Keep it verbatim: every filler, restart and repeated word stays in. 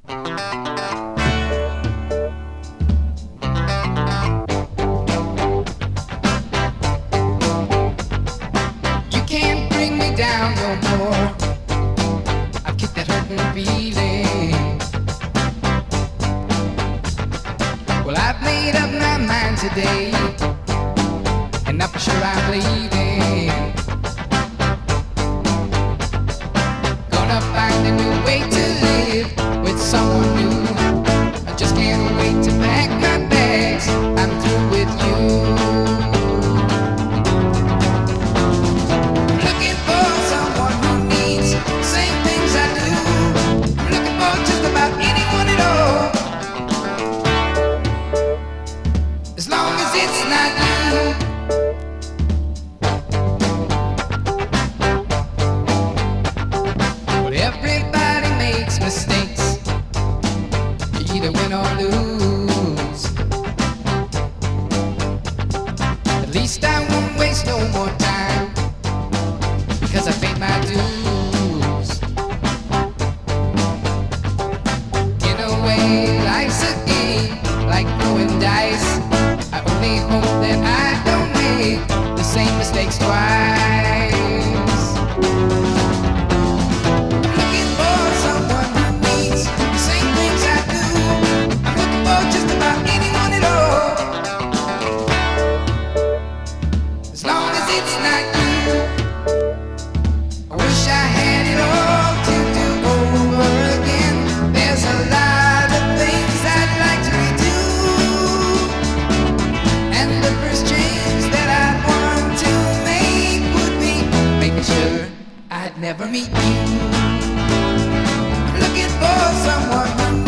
You can't bring me down no more. I've kicked that hurting feeling. Well, I've made up my mind today, and now for sure I'm leaving. Gonna find a new way to live with someone new. I just can't wait to pack my bags. I'm through with you. Looking for someone who needs the same things I do. I'm looking for just about anyone at all, as long as it's not you. But everybody makes mistakes. You either win or lose. At least I won't waste no more time, because I paid my dues. In a way, life's a game, like throwing dice. I only hope that I don't make the same mistakes twice. Looking for someone who needs the same things I do. I'm looking for just about anyone at all, as long as it's not you. I wish I had it all to do over again. There's a lot of things I'd like to redo, and the first change that I'd want to make would be making sure I'd never meet you. Looking for someone who